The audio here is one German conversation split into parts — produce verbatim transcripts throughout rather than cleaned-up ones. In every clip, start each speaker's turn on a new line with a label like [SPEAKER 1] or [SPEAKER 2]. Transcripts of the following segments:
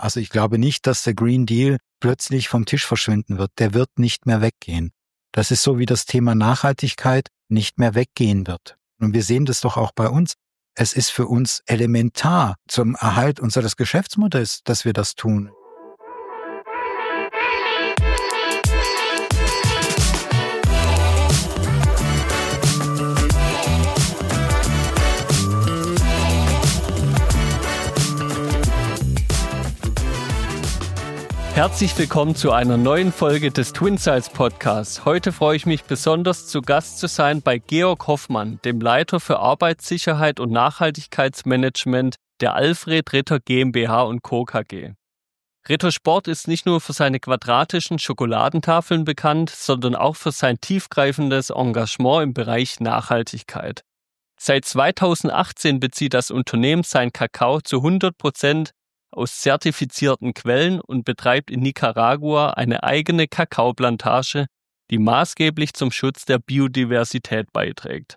[SPEAKER 1] Also ich glaube nicht, dass der Green Deal plötzlich vom Tisch verschwinden wird. Der wird nicht mehr weggehen. Das ist so, wie das Thema Nachhaltigkeit nicht mehr weggehen wird. Und wir sehen das doch auch bei uns. Es ist für uns elementar zum Erhalt unseres Geschäftsmodells, dass wir das tun.
[SPEAKER 2] Herzlich willkommen zu einer neuen Folge des Twinsights Podcasts. Heute freue ich mich besonders, zu Gast zu sein bei Georg Hoffmann, dem Leiter für Arbeitssicherheit und Nachhaltigkeitsmanagement der Alfred Ritter GmbH und Co. KG. Ritter Sport ist nicht nur für seine quadratischen Schokoladentafeln bekannt, sondern auch für sein tiefgreifendes Engagement im Bereich Nachhaltigkeit. Seit zweitausendachtzehn bezieht das Unternehmen sein Kakao zu hundert Prozent aus zertifizierten Quellen und betreibt in Nicaragua eine eigene Kakaoplantage, die maßgeblich zum Schutz der Biodiversität beiträgt.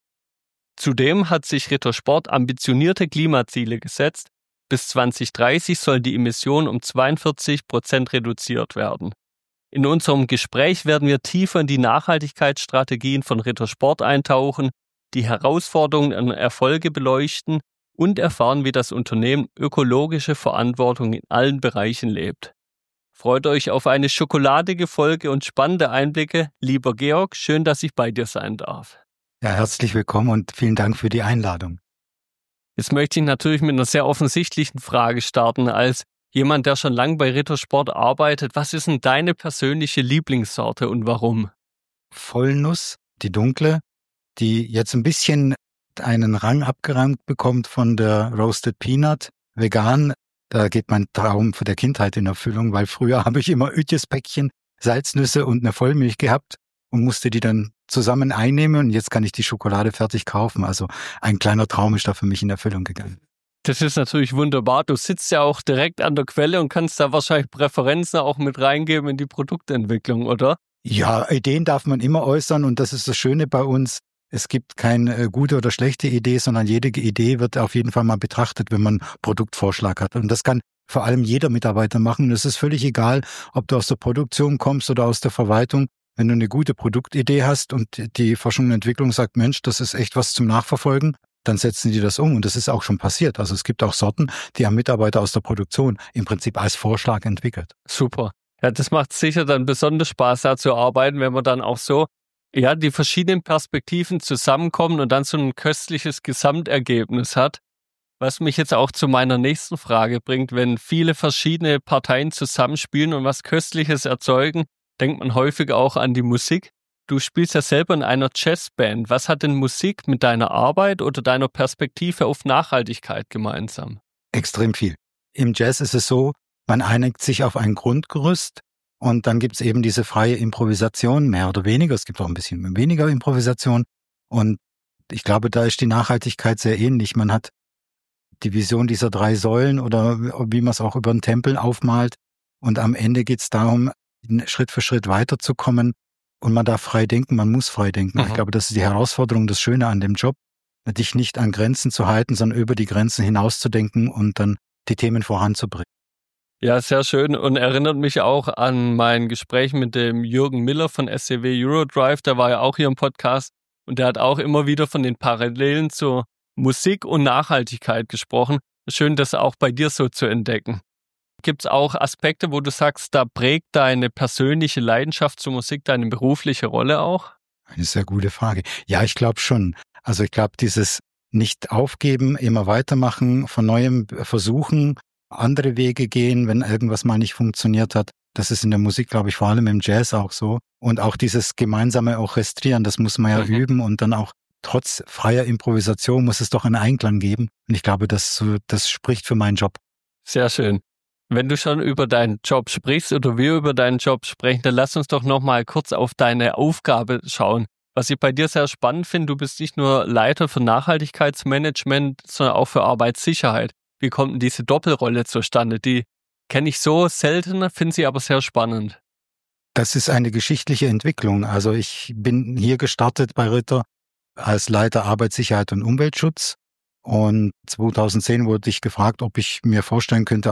[SPEAKER 2] Zudem hat sich Ritter Sport ambitionierte Klimaziele gesetzt. Bis zwanzig dreißig sollen die Emissionen um zweiundvierzig Prozent reduziert werden. In unserem Gespräch werden wir tiefer in die Nachhaltigkeitsstrategien von Ritter Sport eintauchen, die Herausforderungen und Erfolge beleuchten und erfahren, wie das Unternehmen ökologische Verantwortung in allen Bereichen lebt. Freut euch auf eine schokoladige Folge und spannende Einblicke. Lieber Georg, schön, dass ich bei dir sein darf.
[SPEAKER 1] Ja, herzlich willkommen und vielen Dank für die Einladung.
[SPEAKER 2] Jetzt möchte ich natürlich mit einer sehr offensichtlichen Frage starten. Als jemand, der schon lange bei Ritter Sport arbeitet, was ist denn deine persönliche Lieblingssorte und warum?
[SPEAKER 1] Vollnuss, die dunkle, die jetzt ein bisschen einen Rang abgerankt bekommt von der Roasted Peanut, vegan. Da geht mein Traum für der Kindheit in Erfüllung, weil früher habe ich immer Ütjes-Päckchen, Salznüsse und eine Vollmilch gehabt und musste die dann zusammen einnehmen und jetzt kann ich die Schokolade fertig kaufen. Also ein kleiner Traum ist da für mich in Erfüllung gegangen.
[SPEAKER 2] Das ist natürlich wunderbar. Du sitzt ja auch direkt an der Quelle und kannst da wahrscheinlich Präferenzen auch mit reingeben in die Produktentwicklung, oder?
[SPEAKER 1] Ja, Ideen darf man immer äußern und das ist das Schöne bei uns. Es gibt keine gute oder schlechte Idee, sondern jede Idee wird auf jeden Fall mal betrachtet, wenn man einen Produktvorschlag hat. Und das kann vor allem jeder Mitarbeiter machen. Und es ist völlig egal, ob du aus der Produktion kommst oder aus der Verwaltung. Wenn du eine gute Produktidee hast und die Forschung und Entwicklung sagt, Mensch, das ist echt was zum Nachverfolgen, dann setzen die das um. Und das ist auch schon passiert. Also es gibt auch Sorten, die haben Mitarbeiter aus der Produktion im Prinzip als Vorschlag entwickelt.
[SPEAKER 2] Super. Ja, das macht sicher dann besonders Spaß, da zu arbeiten, wenn man dann auch so ja, die verschiedenen Perspektiven zusammenkommen und dann so ein köstliches Gesamtergebnis hat. Was mich jetzt auch zu meiner nächsten Frage bringt, wenn viele verschiedene Parteien zusammenspielen und was Köstliches erzeugen, denkt man häufig auch an die Musik. Du spielst ja selber in einer Jazzband. Was hat denn Musik mit deiner Arbeit oder deiner Perspektive auf Nachhaltigkeit gemeinsam?
[SPEAKER 1] Extrem viel. Im Jazz ist es so, man einigt sich auf ein Grundgerüst. Und dann gibt's eben diese freie Improvisation, mehr oder weniger. Es gibt auch ein bisschen weniger Improvisation. Und ich glaube, da ist die Nachhaltigkeit sehr ähnlich. Man hat die Vision dieser drei Säulen oder wie man es auch über den Tempel aufmalt. Und am Ende geht's darum, Schritt für Schritt weiterzukommen. Und man darf frei denken, man muss frei denken. Mhm. Ich glaube, das ist die Herausforderung, das Schöne an dem Job, dich nicht an Grenzen zu halten, sondern über die Grenzen hinauszudenken und dann die Themen voranzubringen.
[SPEAKER 2] Ja, sehr schön und erinnert mich auch an mein Gespräch mit dem Jürgen Miller von S C W Eurodrive, der war ja auch hier im Podcast und der hat auch immer wieder von den Parallelen zur Musik und Nachhaltigkeit gesprochen. Schön, das auch bei dir so zu entdecken. Gibt es auch Aspekte, wo du sagst, da prägt deine persönliche Leidenschaft zur Musik deine berufliche Rolle auch?
[SPEAKER 1] Eine sehr gute Frage. Ja, ich glaube schon. Also ich glaube, dieses nicht aufgeben, immer weitermachen, von Neuem versuchen, andere Wege gehen, wenn irgendwas mal nicht funktioniert hat. Das ist in der Musik, glaube ich, vor allem im Jazz auch so. Und auch dieses gemeinsame Orchestrieren, das muss man ja mhm. üben und dann auch trotz freier Improvisation muss es doch einen Einklang geben. Und ich glaube, das, das spricht für meinen Job.
[SPEAKER 2] Sehr schön. Wenn du schon über deinen Job sprichst oder wir über deinen Job sprechen, dann lass uns doch noch mal kurz auf deine Aufgabe schauen. Was ich bei dir sehr spannend finde, du bist nicht nur Leiter für Nachhaltigkeitsmanagement, sondern auch für Arbeitssicherheit. Wie kommt denn diese Doppelrolle zustande? Die kenne ich so selten, finde sie aber sehr spannend.
[SPEAKER 1] Das ist eine geschichtliche Entwicklung. Also ich bin hier gestartet bei Ritter als Leiter Arbeitssicherheit und Umweltschutz. Und zweitausendzehn wurde ich gefragt, ob ich mir vorstellen könnte, auch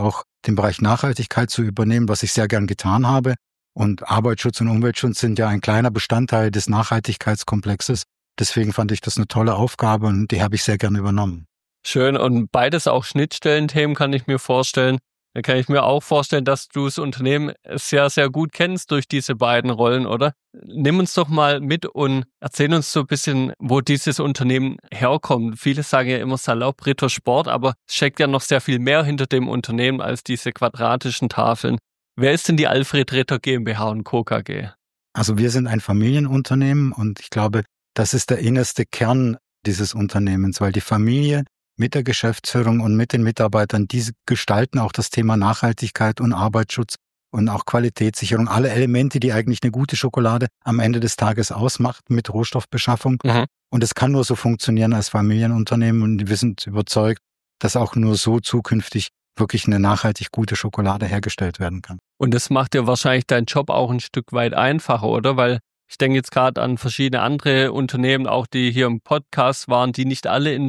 [SPEAKER 1] den Bereich Nachhaltigkeit zu übernehmen, was ich sehr gern getan habe. Und Arbeitsschutz und Umweltschutz sind ja ein kleiner Bestandteil des Nachhaltigkeitskomplexes. Deswegen fand ich das eine tolle Aufgabe und die habe ich sehr gern übernommen.
[SPEAKER 2] Schön, und beides auch Schnittstellenthemen, kann ich mir vorstellen. Da kann ich mir auch vorstellen, dass du das Unternehmen sehr, sehr gut kennst durch diese beiden Rollen, oder? Nimm uns doch mal mit und erzähl uns so ein bisschen, wo dieses Unternehmen herkommt. Viele sagen ja immer salopp Ritter Sport, aber es steckt ja noch sehr viel mehr hinter dem Unternehmen als diese quadratischen Tafeln. Wer ist denn die Alfred Ritter GmbH und Co. K G?
[SPEAKER 1] Also wir sind ein Familienunternehmen und ich glaube, das ist der innerste Kern dieses Unternehmens, weil die Familie mit der Geschäftsführung und mit den Mitarbeitern, die gestalten auch das Thema Nachhaltigkeit und Arbeitsschutz und auch Qualitätssicherung, alle Elemente, die eigentlich eine gute Schokolade am Ende des Tages ausmacht mit Rohstoffbeschaffung. Mhm. Und es kann nur so funktionieren als Familienunternehmen und wir sind überzeugt, dass auch nur so zukünftig wirklich eine nachhaltig gute Schokolade hergestellt werden kann.
[SPEAKER 2] Und das macht dir wahrscheinlich deinen Job auch ein Stück weit einfacher, oder? Weil ich denke jetzt gerade an verschiedene andere Unternehmen, auch die hier im Podcast waren, die nicht alle in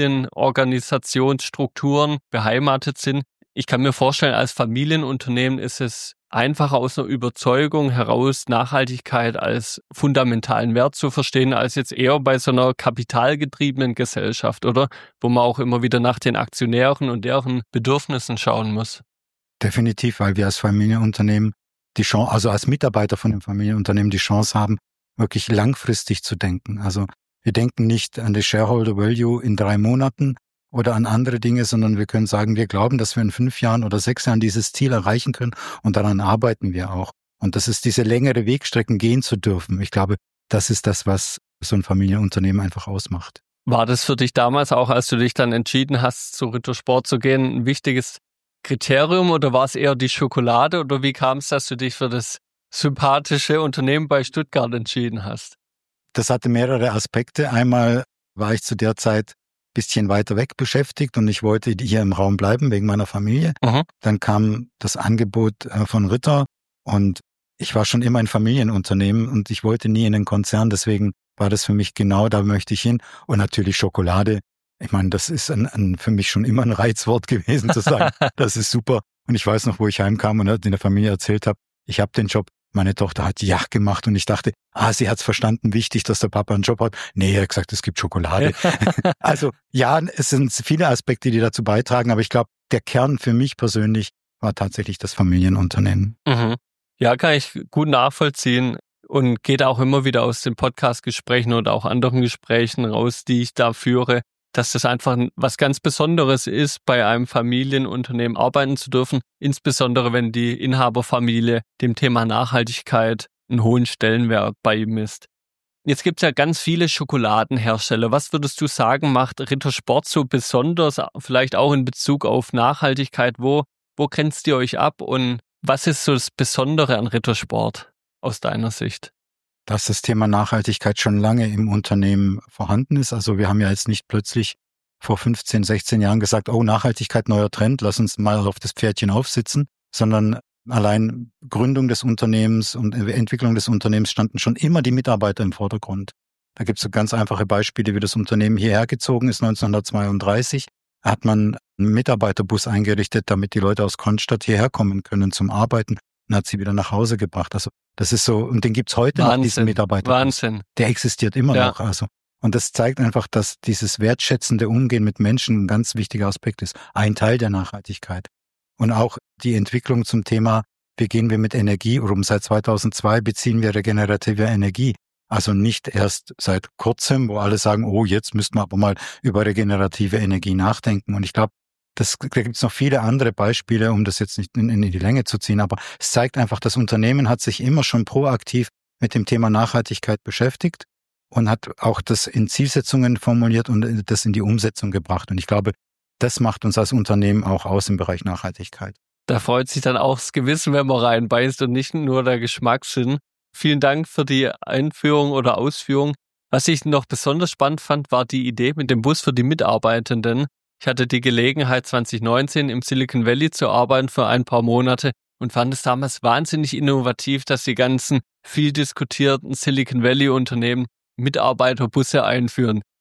[SPEAKER 2] Familienorganisationsstrukturen beheimatet sind. Ich kann mir vorstellen, als Familienunternehmen ist es einfacher aus einer Überzeugung heraus, Nachhaltigkeit als fundamentalen Wert zu verstehen, als jetzt eher bei so einer kapitalgetriebenen Gesellschaft, oder? Wo man auch immer wieder nach den Aktionären und deren Bedürfnissen schauen muss.
[SPEAKER 1] Definitiv, weil wir als Familienunternehmen die Chance, also als Mitarbeiter von dem Familienunternehmen die Chance haben, wirklich langfristig zu denken. Also wir denken nicht an die Shareholder Value in drei Monaten oder an andere Dinge, sondern wir können sagen, wir glauben, dass wir in fünf Jahren oder sechs Jahren dieses Ziel erreichen können und daran arbeiten wir auch. Und das ist diese längere Wegstrecken gehen zu dürfen. Ich glaube, das ist das, was so ein Familienunternehmen einfach ausmacht.
[SPEAKER 2] War das für dich damals auch, als du dich dann entschieden hast, zu Ritter Sport zu gehen, ein wichtiges Kriterium oder war es eher die Schokolade oder wie kam es, dass du dich für das sympathische Unternehmen bei Stuttgart entschieden hast?
[SPEAKER 1] Das hatte mehrere Aspekte. Einmal war ich zu der Zeit ein bisschen weiter weg beschäftigt und ich wollte hier im Raum bleiben wegen meiner Familie. Mhm. Dann kam das Angebot von Ritter und ich war schon immer ein Familienunternehmen und ich wollte nie in den Konzern. Deswegen war das für mich genau, da möchte ich hin. Und natürlich Schokolade. Ich meine, das ist ein, ein, für mich schon immer ein Reizwort gewesen zu sagen, das ist super. Und ich weiß noch, wo ich heimkam und in der Familie erzählt habe, ich habe den Job, meine Tochter hat Ja gemacht und ich dachte, ah, sie hat es verstanden, wichtig, dass der Papa einen Job hat. Nee, er hat gesagt, es gibt Schokolade. Also ja, es sind viele Aspekte, die dazu beitragen, aber ich glaube, der Kern für mich persönlich war tatsächlich das Familienunternehmen.
[SPEAKER 2] Mhm. Ja, kann ich gut nachvollziehen und geht auch immer wieder aus den Podcast-Gesprächen oder auch anderen Gesprächen raus, die ich da führe, dass das einfach was ganz Besonderes ist, bei einem Familienunternehmen arbeiten zu dürfen, insbesondere wenn die Inhaberfamilie dem Thema Nachhaltigkeit einen hohen Stellenwert bei ihm misst. Jetzt gibt es ja ganz viele Schokoladenhersteller. Was würdest du sagen, macht Ritter Sport so besonders, vielleicht auch in Bezug auf Nachhaltigkeit? Wo, wo grenzt ihr euch ab und was ist so das Besondere an Ritter Sport aus deiner Sicht?
[SPEAKER 1] Dass das Thema Nachhaltigkeit schon lange im Unternehmen vorhanden ist. Also wir haben ja jetzt nicht plötzlich vor fünfzehn, sechzehn Jahren gesagt, oh, Nachhaltigkeit, neuer Trend, lass uns mal auf das Pferdchen aufsitzen, sondern allein Gründung des Unternehmens und Entwicklung des Unternehmens standen schon immer die Mitarbeiter im Vordergrund. Da gibt es so ganz einfache Beispiele, wie das Unternehmen hierher gezogen ist. neunzehnhundertzweiunddreißig hat man einen Mitarbeiterbus eingerichtet, damit die Leute aus Cronstadt hierher kommen können zum Arbeiten. Und hat sie wieder nach Hause gebracht. Also das ist so, und den gibt's heute
[SPEAKER 2] Wahnsinn,
[SPEAKER 1] noch, diesen Mitarbeiter.
[SPEAKER 2] Wahnsinn.
[SPEAKER 1] Der existiert immer
[SPEAKER 2] ja.
[SPEAKER 1] noch. Also und das zeigt einfach, dass dieses wertschätzende Umgehen mit Menschen ein ganz wichtiger Aspekt ist. Ein Teil der Nachhaltigkeit. Und auch die Entwicklung zum Thema, wie gehen wir mit Energie um? Seit zweitausendzwei beziehen wir regenerative Energie. Also nicht erst seit kurzem, wo alle sagen, oh, jetzt müssten wir aber mal über regenerative Energie nachdenken. Und ich glaube, Das, da gibt es noch viele andere Beispiele, um das jetzt nicht in, in die Länge zu ziehen, aber es zeigt einfach, das Unternehmen hat sich immer schon proaktiv mit dem Thema Nachhaltigkeit beschäftigt und hat auch das in Zielsetzungen formuliert und das in die Umsetzung gebracht. Und ich glaube, das macht uns als Unternehmen auch aus im Bereich Nachhaltigkeit.
[SPEAKER 2] Da freut sich dann auch das Gewissen, wenn man reinbeißt und nicht nur der Geschmackssinn. Vielen Dank für die Einführung oder Ausführung. Was ich noch besonders spannend fand, war die Idee mit dem Bus für die Mitarbeitenden. Ich hatte die Gelegenheit, zwanzig neunzehn im Silicon Valley zu arbeiten für ein paar Monate und fand es damals wahnsinnig innovativ, dass die ganzen viel diskutierten Silicon Valley Unternehmen Mitarbeiterbusse einführen.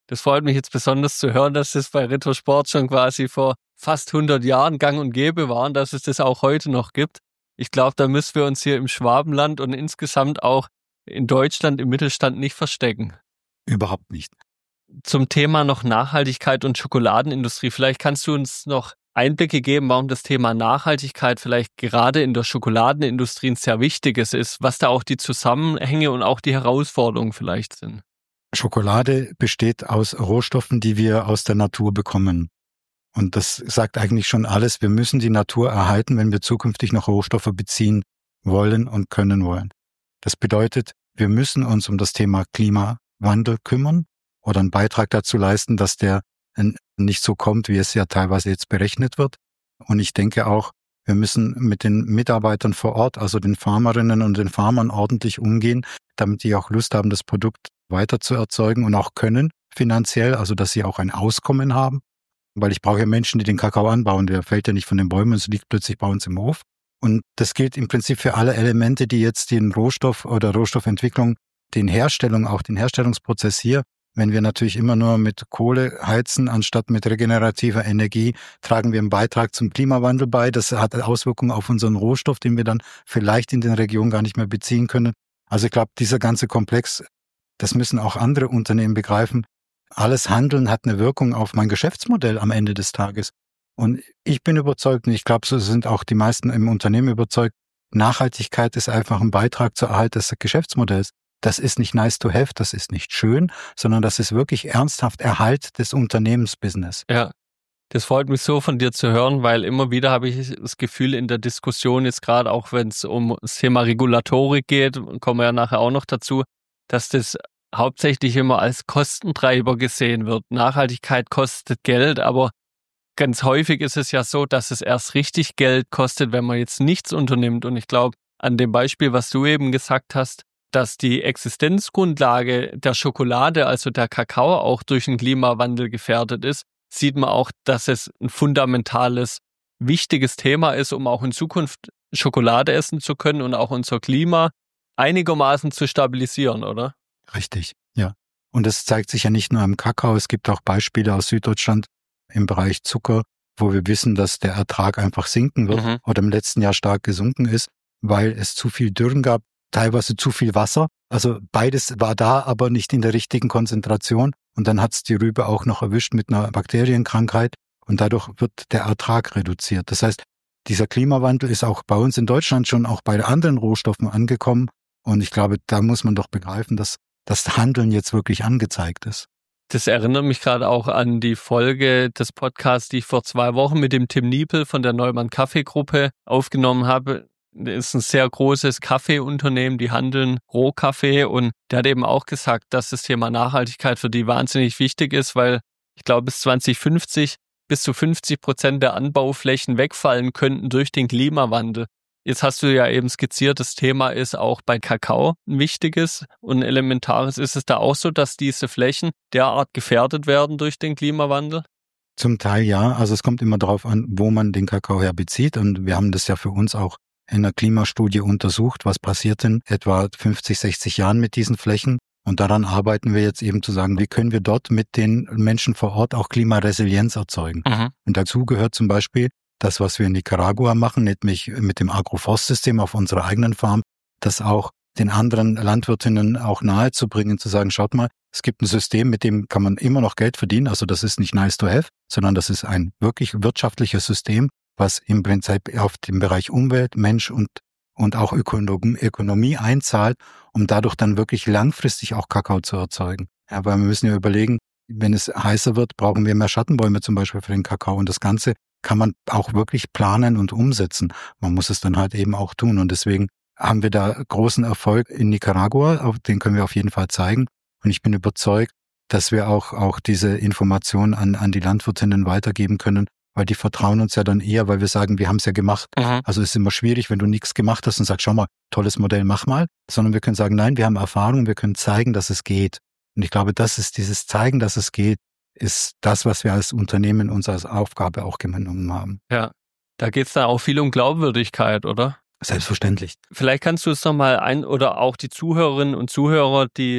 [SPEAKER 2] Das freut mich jetzt besonders zu hören, dass das bei Rittersport schon quasi vor fast hundert Jahren gang und gäbe war und dass es das auch heute noch gibt. Ich glaube, da müssen wir uns hier im Schwabenland und insgesamt auch in Deutschland im Mittelstand nicht verstecken.
[SPEAKER 1] Überhaupt nicht.
[SPEAKER 2] Zum Thema noch Nachhaltigkeit und Schokoladenindustrie. Vielleicht kannst du uns noch Einblicke geben, warum das Thema Nachhaltigkeit vielleicht gerade in der Schokoladenindustrie ein sehr wichtiges ist, was da auch die Zusammenhänge und auch die Herausforderungen vielleicht sind.
[SPEAKER 1] Schokolade besteht aus Rohstoffen, die wir aus der Natur bekommen. Und das sagt eigentlich schon alles. Wir müssen die Natur erhalten, wenn wir zukünftig noch Rohstoffe beziehen wollen und können wollen. Das bedeutet, wir müssen uns um das Thema Klimawandel kümmern oder einen Beitrag dazu leisten, dass der nicht so kommt, wie es ja teilweise jetzt berechnet wird. Und ich denke auch, wir müssen mit den Mitarbeitern vor Ort, also den Farmerinnen und den Farmern ordentlich umgehen, damit die auch Lust haben, das Produkt weiter zu erzeugen und auch können finanziell, also dass sie auch ein Auskommen haben. Weil ich brauche ja Menschen, die den Kakao anbauen, der fällt ja nicht von den Bäumen, es liegt plötzlich bei uns im Hof. Und das gilt im Prinzip für alle Elemente, die jetzt den Rohstoff oder Rohstoffentwicklung, den Herstellung, auch den Herstellungsprozess hier, wenn wir natürlich immer nur mit Kohle heizen, anstatt mit regenerativer Energie, tragen wir einen Beitrag zum Klimawandel bei. Das hat Auswirkungen auf unseren Rohstoff, den wir dann vielleicht in den Regionen gar nicht mehr beziehen können. Also ich glaube, dieser ganze Komplex, das müssen auch andere Unternehmen begreifen. Alles Handeln hat eine Wirkung auf mein Geschäftsmodell amEnde des Tages. Und ich bin überzeugt, und ich glaube, so sind auch die meisten im Unternehmen überzeugt, Nachhaltigkeit ist einfach ein Beitrag zur Erhalt des Geschäftsmodells. Das ist nicht nice to have, das ist nicht schön, sondern das ist wirklich ernsthaft Erhalt des Unternehmensbusiness.
[SPEAKER 2] Ja, das freut mich so von dir zu hören, weil immer wieder habe ich das Gefühl in der Diskussion, jetzt gerade auch wenn es um das Thema Regulatorik geht, kommen wir ja nachher auch noch dazu, dass das hauptsächlich immer als Kostentreiber gesehen wird. Nachhaltigkeit kostet Geld, aber ganz häufig ist es ja so, dass es erst richtig Geld kostet, wenn man jetzt nichts unternimmt. Und ich glaube, an dem Beispiel, was du eben gesagt hast, dass die Existenzgrundlage der Schokolade, also der Kakao, auch durch den Klimawandel gefährdet ist, sieht man auch, dass es ein fundamentales, wichtiges Thema ist, um auch in Zukunft Schokolade essen zu können und auch unser Klima einigermaßen zu stabilisieren, oder?
[SPEAKER 1] Richtig, ja. Und es zeigt sich ja nicht nur im Kakao, es gibt auch Beispiele aus Süddeutschland im Bereich Zucker, wo wir wissen, dass der Ertrag einfach sinken wird mhm. oder im letzten Jahr stark gesunken ist, weil es zu viel Dürren gab, teilweise zu viel Wasser. Also beides war da, aber nicht in der richtigen Konzentration. Und dann hat es die Rübe auch noch erwischt mit einer Bakterienkrankheit und dadurch wird der Ertrag reduziert. Das heißt, dieser Klimawandel ist auch bei uns in Deutschland schon auch bei anderen Rohstoffen angekommen. Und ich glaube, da muss man doch begreifen, dass das Handeln jetzt wirklich angezeigt ist.
[SPEAKER 2] Das erinnert mich gerade auch an die Folge des Podcasts, die ich vor zwei Wochen mit dem Tim Niepel von der Neumann Kaffeegruppe aufgenommen habe. Das ist ein sehr großes Kaffeeunternehmen, die handeln Rohkaffee und der hat eben auch gesagt, dass das Thema Nachhaltigkeit für die wahnsinnig wichtig ist, weil ich glaube bis zwanzig fünfzig bis zu fünfzig Prozent der Anbauflächen wegfallen könnten durch den Klimawandel. Jetzt hast du ja eben skizziert, das Thema ist auch bei Kakao ein wichtiges und ein elementares. Ist es da auch so, dass diese Flächen derart gefährdet werden durch den Klimawandel?
[SPEAKER 1] Zum Teil ja. Also es kommt immer darauf an, wo man den Kakao her bezieht. Und wir haben das ja für uns auch in einer Klimastudie untersucht, was passiert in etwa fünfzig, sechzig Jahren mit diesen Flächen. Und daran arbeiten wir jetzt eben zu sagen, wie können wir dort mit den Menschen vor Ort auch Klimaresilienz erzeugen. Mhm. Und dazu gehört zum Beispiel das, was wir in Nicaragua machen, nämlich mit dem Agroforstsystem auf unserer eigenen Farm, das auch den anderen Landwirtinnen auch nahezubringen, zu sagen, schaut mal, es gibt ein System, mit dem kann man immer noch Geld verdienen. Also das ist nicht nice to have, sondern das ist ein wirklich wirtschaftliches System, was im Prinzip auf den Bereich Umwelt, Mensch und und auch Ökonomie einzahlt, um dadurch dann wirklich langfristig auch Kakao zu erzeugen. Ja, weil wir müssen ja überlegen, wenn es heißer wird, brauchen wir mehr Schattenbäume zum Beispiel für den Kakao. Und das Ganze kann man auch wirklich planen und umsetzen. Man muss es dann halt eben auch tun. Und deswegen haben wir da großen Erfolg in Nicaragua, den können wir auf jeden Fall zeigen. Und ich bin überzeugt, dass wir auch auch diese Informationen an an die Landwirtinnen weitergeben können, weil die vertrauen uns ja dann eher, weil wir sagen, wir haben es ja gemacht. Mhm. Also es ist immer schwierig, wenn du nichts gemacht hast und sagst, schau mal, tolles Modell, mach mal. Sondern wir können sagen, nein, wir haben Erfahrung, wir können zeigen, dass es geht. Und ich glaube, das ist dieses Zeigen, dass es geht, ist das, was wir als Unternehmen uns als Aufgabe auch genommen haben.
[SPEAKER 2] Ja, da geht es dann auch viel um Glaubwürdigkeit, oder?
[SPEAKER 1] Selbstverständlich.
[SPEAKER 2] Vielleicht kannst du es nochmal ein oder auch die Zuhörerinnen und Zuhörer, die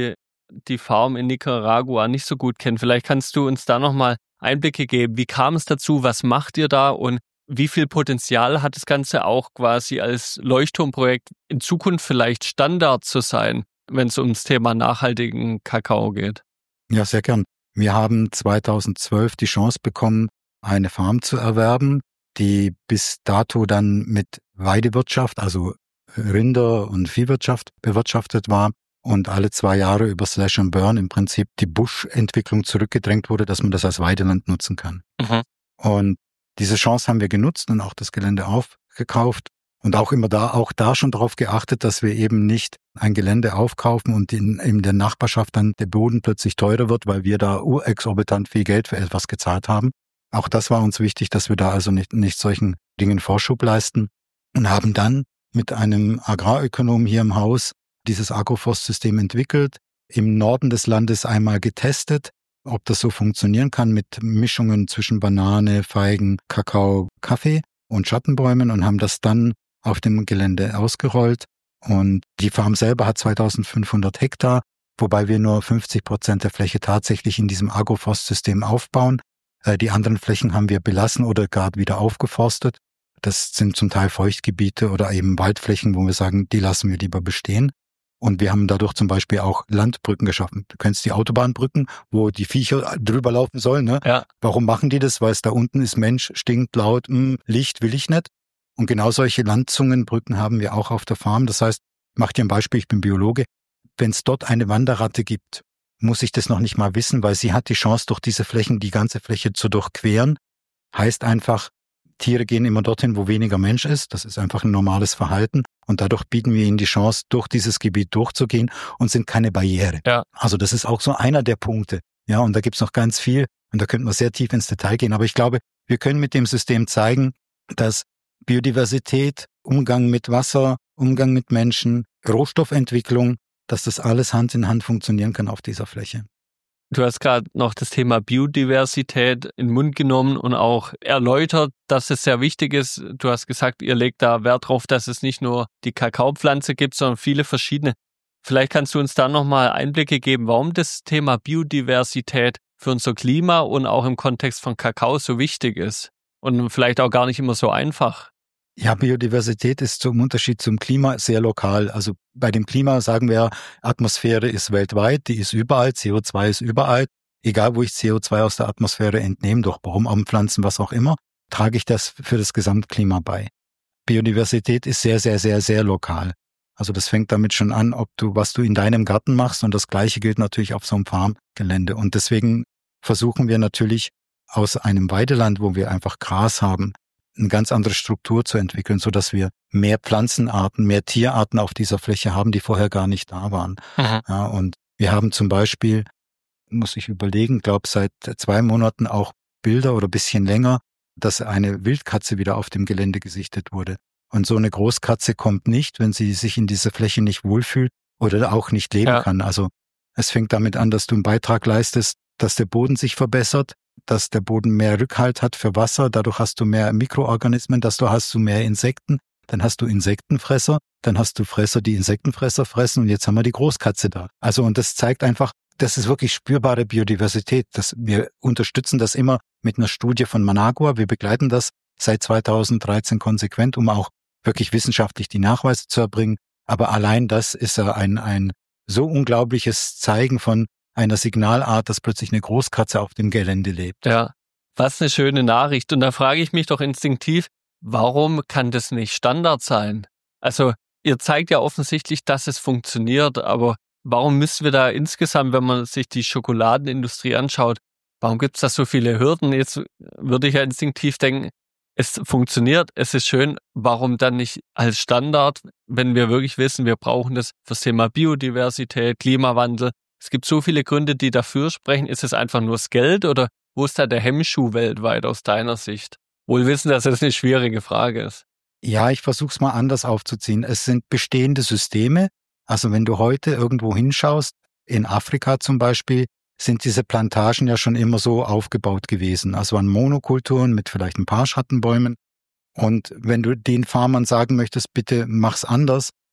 [SPEAKER 2] die Farm in Nicaragua nicht so gut kennen. Vielleicht kannst du uns da nochmal Einblicke geben. Wie kam es dazu? Was macht ihr da? Und wie viel Potenzial hat das Ganze auch quasi als Leuchtturmprojekt in Zukunft vielleicht Standard zu sein, wenn es ums Thema nachhaltigen Kakao geht?
[SPEAKER 1] Ja, sehr gern. Wir haben zweitausendzwölf die Chance bekommen, eine Farm zu erwerben, die bis dato dann mit Weidewirtschaft, also Rinder- und Viehwirtschaft bewirtschaftet war und alle zwei Jahre über Slash and Burn im Prinzip die Busch-Entwicklung zurückgedrängt wurde, dass man das als Weideland nutzen kann. Mhm. Und diese Chance haben wir genutzt und auch das Gelände aufgekauft und auch immer da, auch da schon darauf geachtet, dass wir eben nicht ein Gelände aufkaufen und in, in der Nachbarschaft dann der Boden plötzlich teurer wird, weil wir da urexorbitant viel Geld für etwas gezahlt haben. Auch das war uns wichtig, dass wir da also nicht, nicht solchen Dingen Vorschub leisten und haben dann mit einem Agrarökonom hier im Haus dieses Agroforstsystem entwickelt, im Norden des Landes einmal getestet, ob das so funktionieren kann mit Mischungen zwischen Banane, Feigen, Kakao, Kaffee und Schattenbäumen und haben das dann auf dem Gelände ausgerollt. Und die Farm selber hat zweitausendfünfhundert Hektar, wobei wir nur fünfzig Prozent der Fläche tatsächlich in diesem Agroforstsystem aufbauen. Die anderen Flächen haben wir belassen oder gerade wieder aufgeforstet. Das sind zum Teil Feuchtgebiete oder eben Waldflächen, wo wir sagen, die lassen wir lieber bestehen. Und wir haben dadurch zum Beispiel auch Landbrücken geschaffen. Du kennst die Autobahnbrücken, wo die Viecher drüber laufen sollen. Ne? Ja. Warum machen die das? Weil es da unten ist, Mensch, stinkt laut, mh, Licht will ich nicht. Und genau solche Landzungenbrücken haben wir auch auf der Farm. Das heißt, ich mache dir ein Beispiel, ich bin Biologe. Wenn es dort eine Wanderratte gibt, muss ich das noch nicht mal wissen, weil sie hat die Chance, durch diese Flächen die ganze Fläche zu durchqueren. Heißt einfach, Tiere gehen immer dorthin, wo weniger Mensch ist. Das ist einfach ein normales Verhalten. Und dadurch bieten wir ihnen die Chance, durch dieses Gebiet durchzugehen und sind keine Barriere. Ja. Also das ist auch so einer der Punkte. Ja, und da gibt's noch ganz viel. Und da könnten wir sehr tief ins Detail gehen. Aber ich glaube, wir können mit dem System zeigen, dass Biodiversität, Umgang mit Wasser, Umgang mit Menschen, Rohstoffentwicklung, dass das alles Hand in Hand funktionieren kann auf dieser Fläche.
[SPEAKER 2] Du hast gerade noch das Thema Biodiversität in den Mund genommen und auch erläutert, dass es sehr wichtig ist. Du hast gesagt, ihr legt da Wert drauf, dass es nicht nur die Kakaopflanze gibt, sondern viele verschiedene. Vielleicht kannst du uns da nochmal Einblicke geben, warum das Thema Biodiversität für unser Klima und auch im Kontext von Kakao so wichtig ist und vielleicht auch gar nicht immer so einfach.
[SPEAKER 1] Ja, Biodiversität ist zum Unterschied zum Klima sehr lokal. Also bei dem Klima sagen wir, Atmosphäre ist weltweit, die ist überall, C O zwei ist überall. Egal, wo ich C O zwei aus der Atmosphäre entnehme, durch Baumpflanzen, was auch immer, trage ich das für das Gesamtklima bei. Biodiversität ist sehr, sehr, sehr, sehr lokal. Also das fängt damit schon an, ob du, was du in deinem Garten machst, und das Gleiche gilt natürlich auf so einem Farmgelände. Und deswegen versuchen wir natürlich aus einem Weideland, wo wir einfach Gras haben, eine ganz andere Struktur zu entwickeln, so dass wir mehr Pflanzenarten, mehr Tierarten auf dieser Fläche haben, die vorher gar nicht da waren. Mhm. Ja, und wir haben zum Beispiel, muss ich überlegen, glaube seit zwei Monaten auch Bilder oder bisschen länger, dass eine Wildkatze wieder auf dem Gelände gesichtet wurde. Und so eine Großkatze kommt nicht, wenn sie sich in dieser Fläche nicht wohlfühlt oder auch nicht leben ja. kann. Also es fängt damit an, dass du einen Beitrag leistest, dass der Boden sich verbessert, dass der Boden mehr Rückhalt hat für Wasser, dadurch hast du mehr Mikroorganismen, dass du hast du mehr Insekten, dann hast du Insektenfresser, dann hast du Fresser, die Insektenfresser fressen und jetzt haben wir die Großkatze da. Also und das zeigt einfach, das ist wirklich spürbare Biodiversität. Das, wir unterstützen das immer mit einer Studie von Managua, wir begleiten das seit zweitausenddreizehn konsequent, um auch wirklich wissenschaftlich die Nachweise zu erbringen, aber allein das ist ja ein, ein so unglaubliches Zeigen von einer Signalart, dass plötzlich eine Großkatze auf dem Gelände lebt.
[SPEAKER 2] Ja, was eine schöne Nachricht. Und da frage ich mich doch instinktiv, warum kann das nicht Standard sein? Also ihr zeigt ja offensichtlich, dass es funktioniert, aber warum müssen wir da insgesamt, wenn man sich die Schokoladenindustrie anschaut, warum gibt es da so viele Hürden? Jetzt würde ich ja instinktiv denken, es funktioniert, es ist schön, warum dann nicht als Standard, wenn wir wirklich wissen, wir brauchen das fürs Thema Biodiversität, Klimawandel. Es gibt so viele Gründe, die dafür sprechen. Ist es einfach nur das Geld oder wo ist da der Hemmschuh weltweit aus deiner Sicht? Wohl wissen, dass das eine schwierige Frage ist.
[SPEAKER 1] Ja, ich versuche es mal anders aufzuziehen. Es sind bestehende Systeme. Also wenn du heute irgendwo hinschaust, in Afrika zum Beispiel, sind diese Plantagen ja schon immer so aufgebaut gewesen. Also an Monokulturen mit vielleicht ein paar Schattenbäumen. Und wenn du den Farmern sagen möchtest, bitte mach's anders,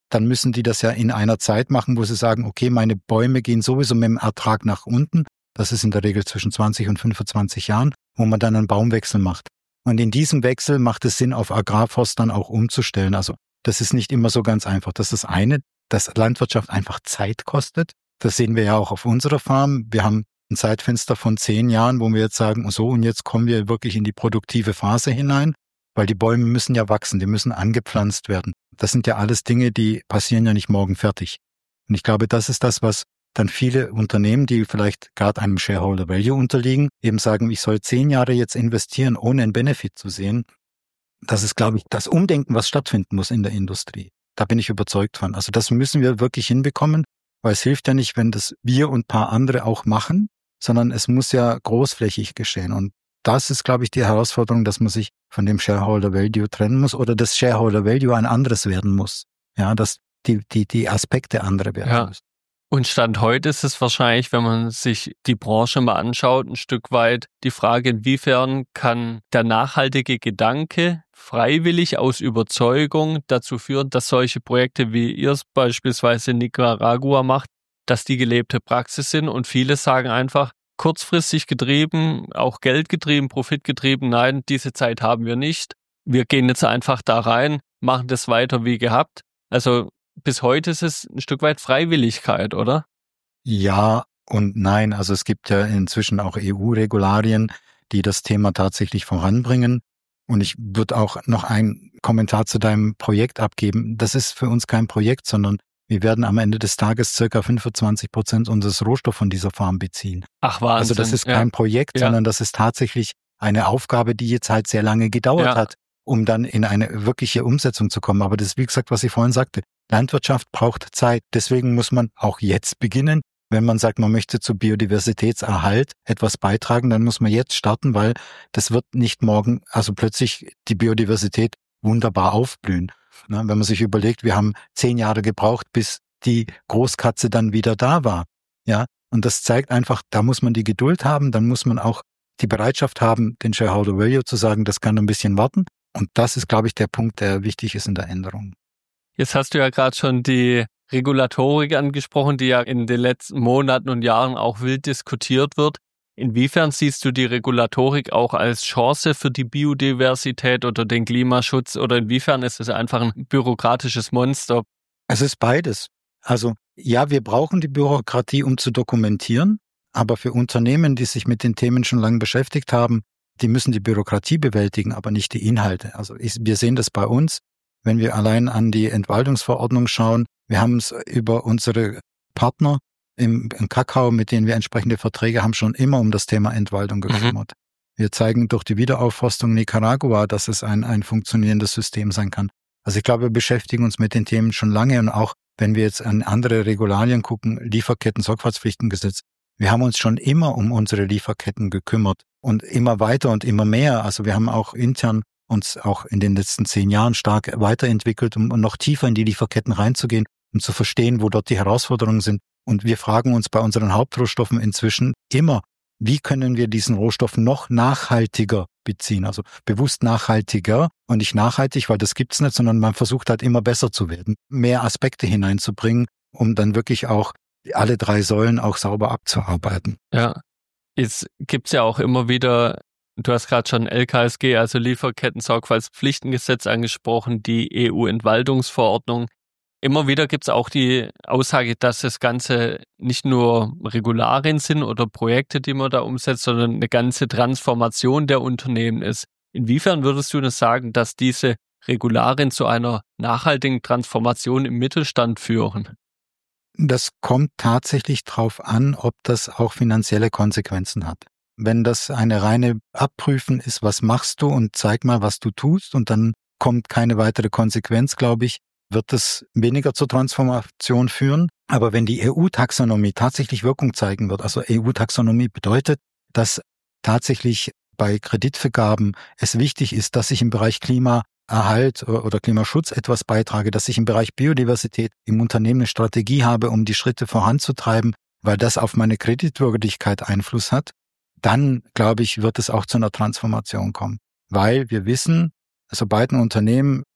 [SPEAKER 1] dann müssen die das ja in einer Zeit machen, wo sie sagen, okay, meine Bäume gehen sowieso mit dem Ertrag nach unten. Das ist in der Regel zwischen zwanzig und fünfundzwanzig Jahren, wo man dann einen Baumwechsel macht. Und in diesem Wechsel macht es Sinn, auf Agrarforst dann auch umzustellen. Also das ist nicht immer so ganz einfach. Das ist das eine, dass Landwirtschaft einfach Zeit kostet. Das sehen wir ja auch auf unserer Farm. Wir haben ein Zeitfenster von zehn Jahren, wo wir jetzt sagen, so, und jetzt kommen wir wirklich in die produktive Phase hinein, weil die Bäume müssen ja wachsen, die müssen angepflanzt werden. Das sind ja alles Dinge, die passieren ja nicht morgen fertig. Und ich glaube, das ist das, was dann viele Unternehmen, die vielleicht gerade einem Shareholder Value unterliegen, eben sagen, ich soll zehn Jahre jetzt investieren, ohne einen Benefit zu sehen. Das ist, glaube ich, das Umdenken, was stattfinden muss in der Industrie. Da bin ich überzeugt von. Also das müssen wir wirklich hinbekommen, weil es hilft ja nicht, wenn das wir und ein paar andere auch machen, sondern es muss ja großflächig geschehen. Und das ist, glaube ich, die Herausforderung, dass man sich von dem Shareholder Value trennen muss oder das Shareholder Value ein anderes werden muss. Ja, dass die, die, die Aspekte andere werden
[SPEAKER 2] ja.
[SPEAKER 1] müssen.
[SPEAKER 2] Und Stand heute ist es wahrscheinlich, wenn man sich die Branche mal anschaut, ein Stück weit die Frage, inwiefern kann der nachhaltige Gedanke freiwillig aus Überzeugung dazu führen, dass solche Projekte, wie ihr es beispielsweise in Nicaragua macht, dass die gelebte Praxis sind. Und viele sagen einfach, kurzfristig getrieben, auch geldgetrieben, profitgetrieben, nein, diese Zeit haben wir nicht. Wir gehen jetzt einfach da rein, machen das weiter wie gehabt. Also bis heute ist es ein Stück weit Freiwilligkeit, oder?
[SPEAKER 1] Ja und nein. Also es gibt ja inzwischen auch E U-Regularien, die das Thema tatsächlich voranbringen. Und ich würde auch noch einen Kommentar zu deinem Projekt abgeben. Das ist für uns kein Projekt, sondern wir werden am Ende des Tages circa fünfundzwanzig Prozent unseres Rohstoffs von dieser Farm beziehen.
[SPEAKER 2] Ach, Wahnsinn.
[SPEAKER 1] Also das ist kein
[SPEAKER 2] ja.
[SPEAKER 1] Projekt,
[SPEAKER 2] ja.
[SPEAKER 1] sondern das ist tatsächlich eine Aufgabe, die jetzt halt sehr lange gedauert
[SPEAKER 2] ja.
[SPEAKER 1] hat, um dann in eine wirkliche Umsetzung zu kommen. Aber das ist, wie gesagt, was ich vorhin sagte. Landwirtschaft braucht Zeit. Deswegen muss man auch jetzt beginnen. Wenn man sagt, man möchte zu Biodiversitätserhalt etwas beitragen, dann muss man jetzt starten, weil das wird nicht morgen, also plötzlich die Biodiversität wunderbar aufblühen. Wenn man sich überlegt, wir haben zehn Jahre gebraucht, bis die Großkatze dann wieder da war. Ja, und das zeigt einfach, da muss man die Geduld haben, dann muss man auch die Bereitschaft haben, den Shareholder Value zu sagen, das kann ein bisschen warten. Und das ist, glaube ich, der Punkt, der wichtig ist in der Änderung.
[SPEAKER 2] Jetzt hast du ja gerade schon die Regulatorik angesprochen, die ja in den letzten Monaten und Jahren auch wild diskutiert wird. Inwiefern siehst du die Regulatorik auch als Chance für die Biodiversität oder den Klimaschutz oder inwiefern ist es einfach ein bürokratisches Monster?
[SPEAKER 1] Es ist beides. Also ja, wir brauchen die Bürokratie, um zu dokumentieren, aber für Unternehmen, die sich mit den Themen schon lange beschäftigt haben, die müssen die Bürokratie bewältigen, aber nicht die Inhalte. Also ich, wir sehen das bei uns, wenn wir allein an die Entwaldungsverordnung schauen. Wir haben es über unsere Partner im, im Kakao, mit denen wir entsprechende Verträge haben, schon immer um das Thema Entwaldung gekümmert. Mhm. Wir zeigen durch die Wiederaufforstung Nicaragua, dass es ein, ein funktionierendes System sein kann. Also ich glaube, wir beschäftigen uns mit den Themen schon lange und auch, wenn wir jetzt an andere Regularien gucken, Lieferketten-Sorgfaltspflichtengesetz, wir haben uns schon immer um unsere Lieferketten gekümmert und immer weiter und immer mehr. Also wir haben auch intern uns auch in den letzten zehn Jahren stark weiterentwickelt, um noch tiefer in die Lieferketten reinzugehen, um zu verstehen, wo dort die Herausforderungen sind. Und wir fragen uns bei unseren Hauptrohstoffen inzwischen immer, wie können wir diesen Rohstoff noch nachhaltiger beziehen? Also bewusst nachhaltiger und nicht nachhaltig, weil das gibt's nicht, sondern man versucht halt immer besser zu werden, mehr Aspekte hineinzubringen, um dann wirklich auch alle drei Säulen auch sauber abzuarbeiten.
[SPEAKER 2] Ja, jetzt gibt's ja auch immer wieder, du hast gerade schon L K S G, also Lieferketten-Sorgfaltspflichtengesetz angesprochen, die E U-Entwaldungsverordnung. Immer wieder gibt's auch die Aussage, dass das Ganze nicht nur Regularien sind oder Projekte, die man da umsetzt, sondern eine ganze Transformation der Unternehmen ist. Inwiefern würdest du das sagen, dass diese Regularien zu einer nachhaltigen Transformation im Mittelstand führen?
[SPEAKER 1] Das kommt tatsächlich drauf an, ob das auch finanzielle Konsequenzen hat. Wenn das eine reine Abprüfen ist, was machst du und zeig mal, was du tust und dann kommt keine weitere Konsequenz, glaube ich, wird es weniger zur Transformation führen. Aber wenn die E U-Taxonomie tatsächlich Wirkung zeigen wird, also E U-Taxonomie bedeutet, dass tatsächlich bei Kreditvergaben es wichtig ist, dass ich im Bereich Klimaerhalt oder Klimaschutz etwas beitrage, dass ich im Bereich Biodiversität im Unternehmen eine Strategie habe, um die Schritte voranzutreiben, weil das auf meine Kreditwürdigkeit Einfluss hat, dann, glaube ich, wird es auch zu einer Transformation kommen. Weil wir wissen, sobald ein Unternehmen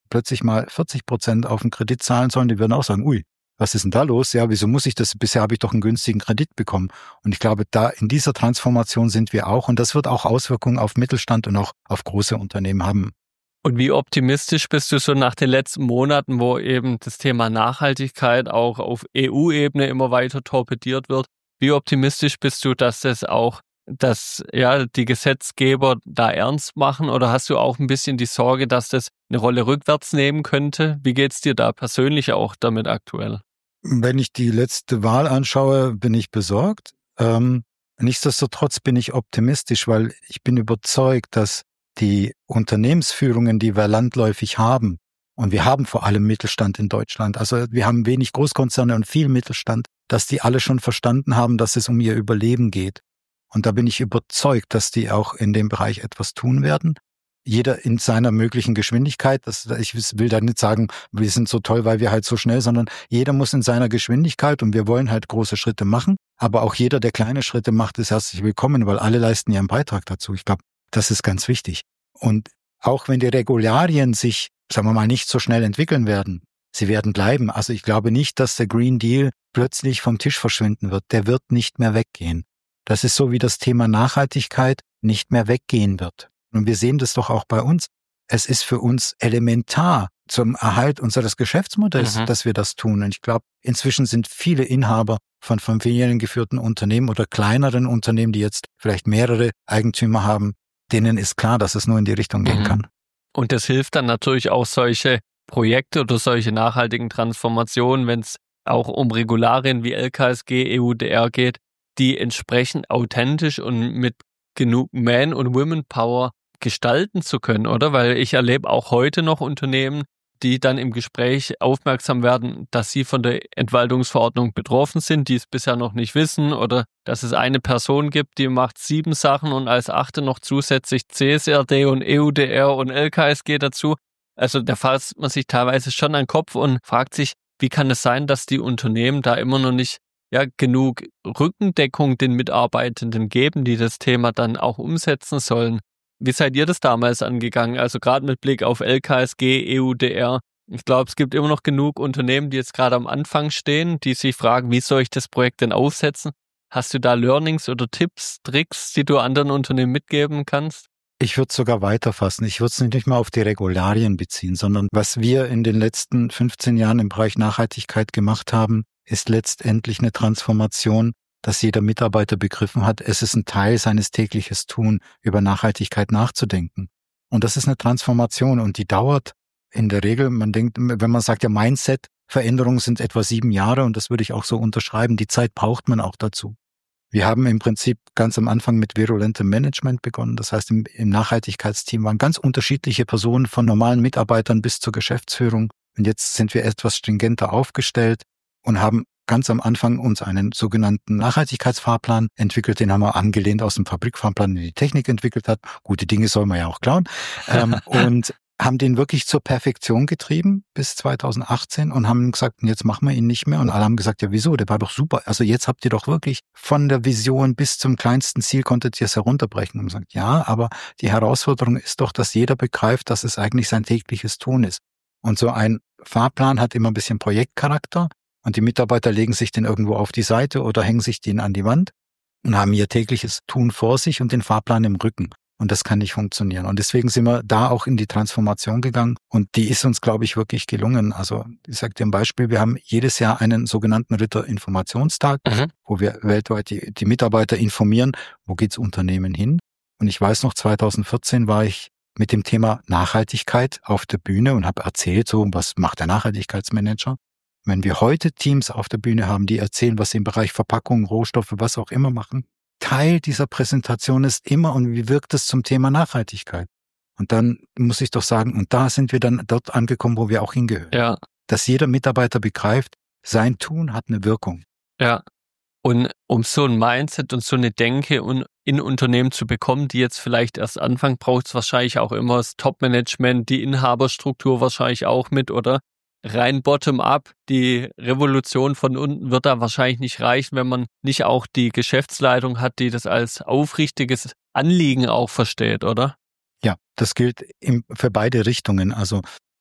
[SPEAKER 1] plötzlich mal vierzig Prozent auf den Kredit zahlen sollen, die würden auch sagen, ui, was ist denn da los? Ja, wieso muss ich das? Bisher habe ich doch einen günstigen Kredit bekommen. Und ich glaube, da in dieser Transformation sind wir auch. Und das wird auch Auswirkungen auf Mittelstand und auch auf große Unternehmen haben.
[SPEAKER 2] Und wie optimistisch bist du so nach den letzten Monaten, wo eben das Thema Nachhaltigkeit auch auf E U-Ebene immer weiter torpediert wird? Wie optimistisch bist du, dass das auch, dass ja die Gesetzgeber da ernst machen? Oder hast du auch ein bisschen die Sorge, dass das eine Rolle rückwärts nehmen könnte? Wie geht's dir da persönlich auch damit aktuell?
[SPEAKER 1] Wenn ich die letzte Wahl anschaue, bin ich besorgt. Ähm, nichtsdestotrotz bin ich optimistisch, weil ich bin überzeugt, dass die Unternehmensführungen, die wir landläufig haben, und wir haben vor allem Mittelstand in Deutschland, also wir haben wenig Großkonzerne und viel Mittelstand, dass die alle schon verstanden haben, dass es um ihr Überleben geht. Und da bin ich überzeugt, dass die auch in dem Bereich etwas tun werden. Jeder in seiner möglichen Geschwindigkeit. Das, ich will da nicht sagen, wir sind so toll, weil wir halt so schnell, sondern jeder muss in seiner Geschwindigkeit und wir wollen halt große Schritte machen. Aber auch jeder, der kleine Schritte macht, ist herzlich willkommen, weil alle leisten ja einen Beitrag dazu. Ich glaube, das ist ganz wichtig. Und auch wenn die Regularien sich, sagen wir mal, nicht so schnell entwickeln werden, sie werden bleiben. Also ich glaube nicht, dass der Green Deal plötzlich vom Tisch verschwinden wird. Der wird nicht mehr weggehen. Das ist so, wie das Thema Nachhaltigkeit nicht mehr weggehen wird. Und wir sehen das doch auch bei uns. Es ist für uns elementar zum Erhalt unseres Geschäftsmodells, mhm. dass wir das tun. Und ich glaube, inzwischen sind viele Inhaber von familiengeführten Unternehmen oder kleineren Unternehmen, die jetzt vielleicht mehrere Eigentümer haben, denen ist klar, dass es nur in die Richtung gehen mhm. kann.
[SPEAKER 2] Und das hilft dann natürlich auch solche Projekte oder solche nachhaltigen Transformationen, wenn es auch um Regularien wie L K S G, E U D R geht, die entsprechend authentisch und mit genug Man- und Women-Power gestalten zu können, oder? Weil ich erlebe auch heute noch Unternehmen, die dann im Gespräch aufmerksam werden, dass sie von der Entwaldungsverordnung betroffen sind, die es bisher noch nicht wissen, oder dass es eine Person gibt, die macht sieben Sachen und als achte noch zusätzlich C S R D und E U D R und L K S G dazu. Also da fasst man sich teilweise schon an den Kopf und fragt sich, wie kann es sein, dass die Unternehmen da immer noch nicht ja genug Rückendeckung den Mitarbeitenden geben, die das Thema dann auch umsetzen sollen. Wie seid ihr das damals angegangen? Also gerade mit Blick auf L K S G, E U D R. Ich glaube, es gibt immer noch genug Unternehmen, die jetzt gerade am Anfang stehen, die sich fragen, wie soll ich das Projekt denn aufsetzen? Hast du da Learnings oder Tipps, Tricks, die du anderen Unternehmen mitgeben kannst?
[SPEAKER 1] Ich würde es sogar weiterfassen. Ich würde es nicht mal auf die Regularien beziehen, sondern was wir in den letzten fünfzehn Jahren im Bereich Nachhaltigkeit gemacht haben, ist letztendlich eine Transformation, dass jeder Mitarbeiter begriffen hat, es ist ein Teil seines täglichen Tun, über Nachhaltigkeit nachzudenken. Und das ist eine Transformation und die dauert in der Regel, man denkt, wenn man sagt, ja, Mindset-Veränderungen sind etwa sieben Jahre und das würde ich auch so unterschreiben, die Zeit braucht man auch dazu. Wir haben im Prinzip ganz am Anfang mit virulentem Management begonnen. Das heißt, im, im Nachhaltigkeitsteam waren ganz unterschiedliche Personen von normalen Mitarbeitern bis zur Geschäftsführung. Und jetzt sind wir etwas stringenter aufgestellt und haben ganz am Anfang uns einen sogenannten Nachhaltigkeitsfahrplan entwickelt. Den haben wir angelehnt aus dem Fabrikfahrplan, den die Technik entwickelt hat. Gute Dinge soll man ja auch klauen. ähm, und haben den wirklich zur Perfektion getrieben bis zweitausendachtzehn und haben gesagt, jetzt machen wir ihn nicht mehr. Und alle haben gesagt, ja wieso, der war doch super. Also jetzt habt ihr doch wirklich von der Vision bis zum kleinsten Ziel konntet ihr es herunterbrechen. Und gesagt, ja, aber die Herausforderung ist doch, dass jeder begreift, dass es eigentlich sein tägliches Tun ist. Und so ein Fahrplan hat immer ein bisschen Projektcharakter. Und die Mitarbeiter legen sich den irgendwo auf die Seite oder hängen sich den an die Wand und haben ihr tägliches Tun vor sich und den Fahrplan im Rücken. Und das kann nicht funktionieren. Und deswegen sind wir da auch in die Transformation gegangen. Und die ist uns, glaube ich, wirklich gelungen. Also ich sage dir ein Beispiel, wir haben jedes Jahr einen sogenannten Ritter-Informationstag, mhm. wo wir weltweit die, die Mitarbeiter informieren, wo geht's Unternehmen hin. Und ich weiß noch, zweitausendvierzehn war ich mit dem Thema Nachhaltigkeit auf der Bühne und habe erzählt, so was macht der Nachhaltigkeitsmanager. Wenn wir heute Teams auf der Bühne haben, die erzählen, was sie im Bereich Verpackung, Rohstoffe, was auch immer machen, Teil dieser Präsentation ist immer, und wie wirkt es zum Thema Nachhaltigkeit? Und dann muss ich doch sagen, und da sind wir dann dort angekommen, wo wir auch hingehören.
[SPEAKER 2] Ja.
[SPEAKER 1] Dass jeder Mitarbeiter begreift, sein Tun hat eine Wirkung.
[SPEAKER 2] Ja. Und um so ein Mindset und so eine Denke in Unternehmen zu bekommen, die jetzt vielleicht erst anfangen, braucht es wahrscheinlich auch immer das Top-Management, die Inhaberstruktur wahrscheinlich auch mit, oder? Rein bottom-up, die Revolution von unten wird da wahrscheinlich nicht reichen, wenn man nicht auch die Geschäftsleitung hat, die das als aufrichtiges Anliegen auch versteht, oder?
[SPEAKER 1] Ja, das gilt im, für beide Richtungen. Also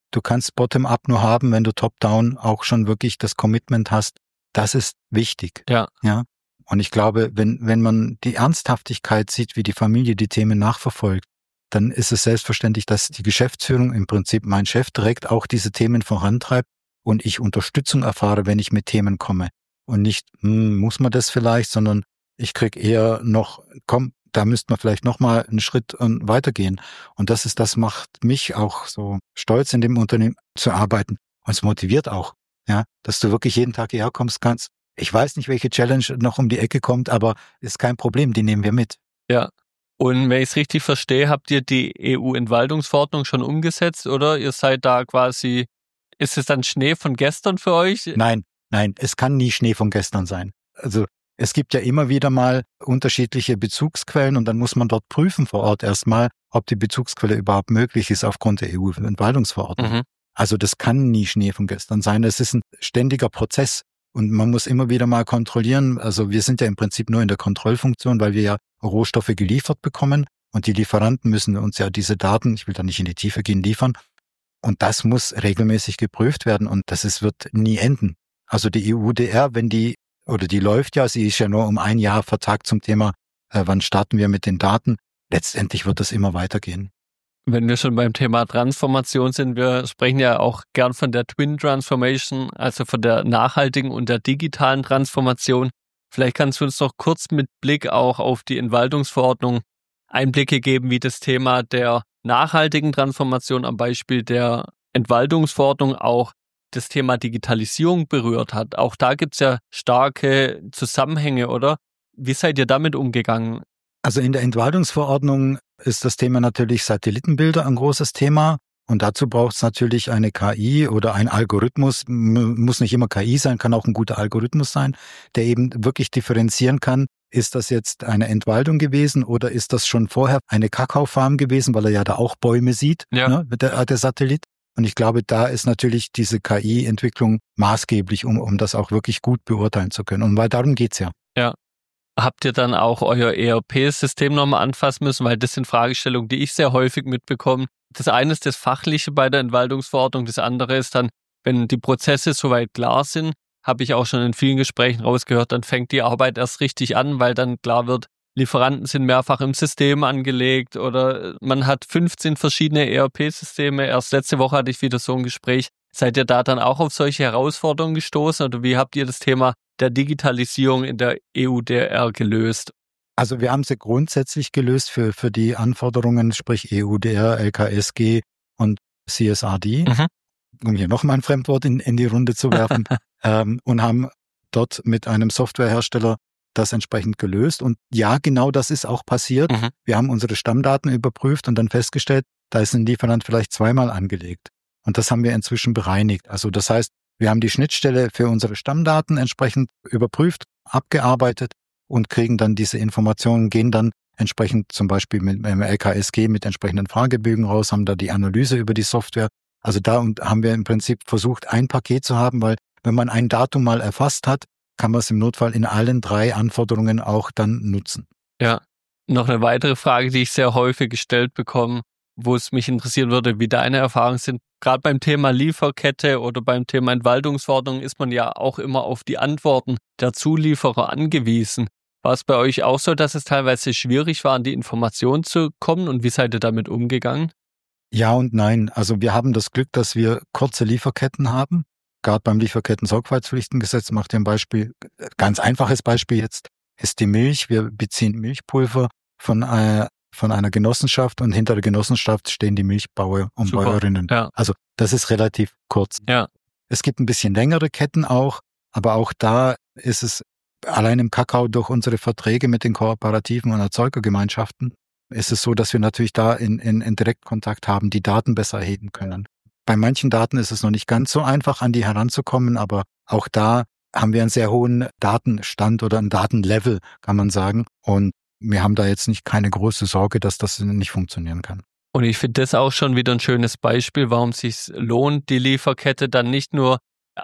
[SPEAKER 1] du kannst Bottom-up nur haben, wenn du Top-down auch schon wirklich das Commitment hast. Das ist wichtig.
[SPEAKER 2] Ja.
[SPEAKER 1] Ja. Und ich glaube, wenn, wenn man die Ernsthaftigkeit sieht, wie die Familie die Themen nachverfolgt, dann ist es selbstverständlich, dass die Geschäftsführung, im Prinzip mein Chef, direkt auch diese Themen vorantreibt und ich Unterstützung erfahre, wenn ich mit Themen komme. Und nicht, hm, muss man das vielleicht, sondern ich krieg eher noch, komm, da müsste man vielleicht noch mal einen Schritt weitergehen. Und das ist, das macht mich auch so stolz, in dem Unternehmen zu arbeiten. Und es motiviert auch, ja, dass du wirklich jeden Tag hierher kommst kannst. Ich weiß nicht, welche Challenge noch um die Ecke kommt, aber ist kein Problem, die nehmen wir mit.
[SPEAKER 2] Ja. Und wenn ich es richtig verstehe, habt ihr die E U-Entwaldungsverordnung schon umgesetzt, oder? Ihr seid da quasi, ist es dann Schnee von gestern für euch?
[SPEAKER 1] Nein, nein, es kann nie Schnee von gestern sein. Also es gibt ja immer wieder mal unterschiedliche Bezugsquellen und dann muss man dort prüfen vor Ort erstmal, ob die Bezugsquelle überhaupt möglich ist aufgrund der E U-Entwaldungsverordnung. Mhm. Also das kann nie Schnee von gestern sein. Es ist ein ständiger Prozess und man muss immer wieder mal kontrollieren. Also wir sind ja im Prinzip nur in der Kontrollfunktion, weil wir ja Rohstoffe geliefert bekommen und die Lieferanten müssen uns ja diese Daten, ich will da nicht in die Tiefe gehen, liefern. Und das muss regelmäßig geprüft werden und das ist, wird nie enden. Also die E U D R, wenn die oder die läuft ja, sie ist ja nur um ein Jahr vertagt zum Thema, äh, wann starten wir mit den Daten. Letztendlich wird das immer weitergehen.
[SPEAKER 2] Wenn wir schon beim Thema Transformation sind, wir sprechen ja auch gern von der Twin Transformation, also von der nachhaltigen und der digitalen Transformation. Vielleicht kannst du uns noch kurz mit Blick auch auf die Entwaldungsverordnung Einblicke geben, wie das Thema der nachhaltigen Transformation am Beispiel der Entwaldungsverordnung auch das Thema Digitalisierung berührt hat. Auch da gibt's ja starke Zusammenhänge, oder? Wie seid ihr damit umgegangen?
[SPEAKER 1] Also in der Entwaldungsverordnung ist das Thema natürlich Satellitenbilder ein großes Thema. Und dazu braucht es natürlich eine K I oder ein Algorithmus. Muss nicht immer K I sein, kann auch ein guter Algorithmus sein, der eben wirklich differenzieren kann. Ist das jetzt eine Entwaldung gewesen oder ist das schon vorher eine Kakaofarm gewesen, weil er ja da auch Bäume sieht, ja. ne, der, der Satellit. Und ich glaube, da ist natürlich diese K I-Entwicklung maßgeblich, um, um das auch wirklich gut beurteilen zu können. Und weil darum geht's ja.
[SPEAKER 2] Ja. Habt ihr dann auch euer E R P-System nochmal anfassen müssen? Weil das sind Fragestellungen, die ich sehr häufig mitbekomme. Das eine ist das Fachliche bei der Entwaldungsverordnung. Das andere ist dann, wenn die Prozesse soweit klar sind, habe ich auch schon in vielen Gesprächen rausgehört, dann fängt die Arbeit erst richtig an, weil dann klar wird, Lieferanten sind mehrfach im System angelegt oder man hat fünfzehn verschiedene E R P-Systeme. Erst letzte Woche hatte ich wieder so ein Gespräch. Seid ihr da dann auch auf solche Herausforderungen gestoßen oder wie habt ihr das Thema der Digitalisierung in der E U D R gelöst?
[SPEAKER 1] Also wir haben sie grundsätzlich gelöst für, für die Anforderungen, sprich E U D R, L K S G und C S R D, mhm. um hier nochmal ein Fremdwort in, in die Runde zu werfen, ähm, und haben dort mit einem Softwarehersteller das entsprechend gelöst. Und ja, genau das ist auch passiert. Mhm. Wir haben unsere Stammdaten überprüft und dann festgestellt, da ist ein Lieferant vielleicht zweimal angelegt. Und das haben wir inzwischen bereinigt. Also das heißt, wir haben die Schnittstelle für unsere Stammdaten entsprechend überprüft, abgearbeitet und kriegen dann diese Informationen, gehen dann entsprechend zum Beispiel mit dem L K S G mit entsprechenden Fragebögen raus, haben da die Analyse über die Software. Also da haben wir im Prinzip versucht, ein Paket zu haben, weil wenn man ein Datum mal erfasst hat, kann man es im Notfall in allen drei Anforderungen auch dann nutzen.
[SPEAKER 2] Ja, noch eine weitere Frage, die ich sehr häufig gestellt bekomme, wo es mich interessieren würde, wie deine Erfahrungen sind. Gerade beim Thema Lieferkette oder beim Thema Entwaldungsverordnung ist man ja auch immer auf die Antworten der Zulieferer angewiesen. War es bei euch auch so, dass es teilweise schwierig war, an die Informationen zu kommen und wie seid ihr damit umgegangen?
[SPEAKER 1] Ja und nein. Also wir haben das Glück, dass wir kurze Lieferketten haben. Gerade beim Lieferketten-Sorgfaltspflichtengesetz macht ihr ein Beispiel, ganz einfaches Beispiel jetzt, ist die Milch. Wir beziehen Milchpulver von, äh, von einer Genossenschaft und hinter der Genossenschaft stehen die Milchbauer und Super. Bäuerinnen. Ja. Also das ist relativ kurz.
[SPEAKER 2] Ja.
[SPEAKER 1] Es gibt ein bisschen längere Ketten auch, aber auch da ist es allein im Kakao durch unsere Verträge mit den Kooperativen und Erzeugergemeinschaften ist es so, dass wir natürlich da in, in, in Direktkontakt haben, die Daten besser erheben können. Bei manchen Daten ist es noch nicht ganz so einfach, an die heranzukommen, aber auch da haben wir einen sehr hohen Datenstand oder ein Datenlevel, kann man sagen. Und wir haben da jetzt nicht keine große Sorge, dass das nicht funktionieren kann.
[SPEAKER 2] Und ich finde das auch schon wieder ein schönes Beispiel, warum es sich lohnt, die Lieferkette dann nicht nur